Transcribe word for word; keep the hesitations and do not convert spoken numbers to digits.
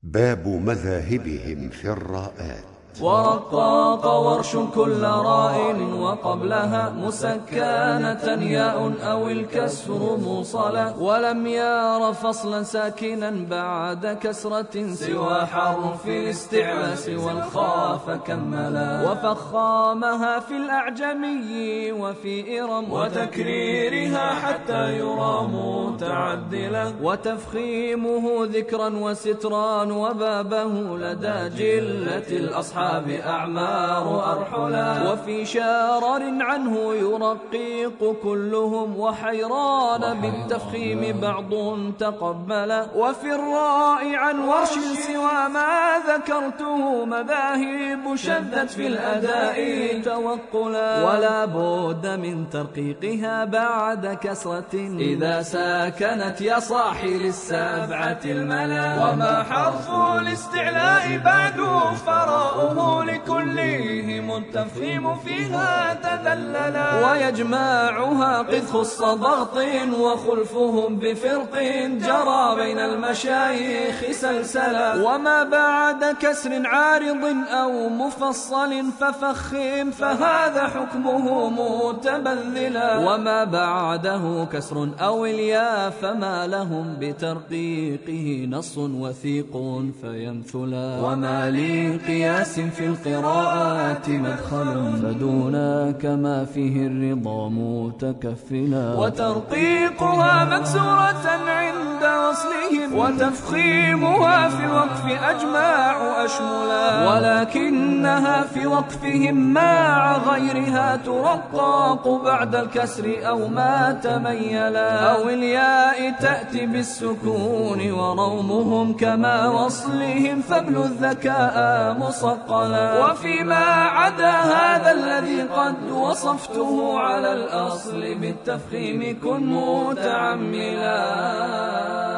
باب مذاهبهم في الراءات. ورقاق ورش كل راء وقبلها مسكنة ياء أو الكسر موصلا، ولم ير فصلا ساكنا بعد كسرة سوى حرف الاستعلاء والخاء فكملا، وفخامها في الأعجمي وفي إرم وتكريرها حتى يرى متعدلا، وتفخيمه ذكرا وسترا وبابه لدى جلة الأصحاب أعمار أرحلا، وفي شارر عنه يرقيق كلهم وحيران بالتفخيم بعض تقبلا، وفي الراء عن ورش سوى ما ذكرته مذاهب شدت في الأداء توقلا، ولا بد من ترقيقها بعد كسرة إذا ساكنت يا صاحي للسبعة الملا، وما حرف الاستعلاء بعد فراء لكلهم التفخيم فيها تذللا، ويجمعها قد خص ضغط وخلفهم بفرق جرى بين المشايخ سلسلا، وما بعد كسر عارض أو مفصل ففخم فهذا حكمه متبذلا، وما بعده كسر أو الياء فما لهم بترقيقه نص وثيق فيمثلا، وما لي قياس في القراءات مدخل فدونا كما فيه الرضا متكفلا، وترقيقها مكسورة عند وصلهم وتفخيمها في الوقف أجمع أشملا، ولكنها في وقفهم مع غيرها ترقاق بعد الكسر أو ما تميلا، أو الياء تأتي بالسكون ورومهم كما وصلهم فابل الذكاء مصقلا، وفيما عدا هذا الذي قد وصفته على الأصل بالتفخيم كن متعملا.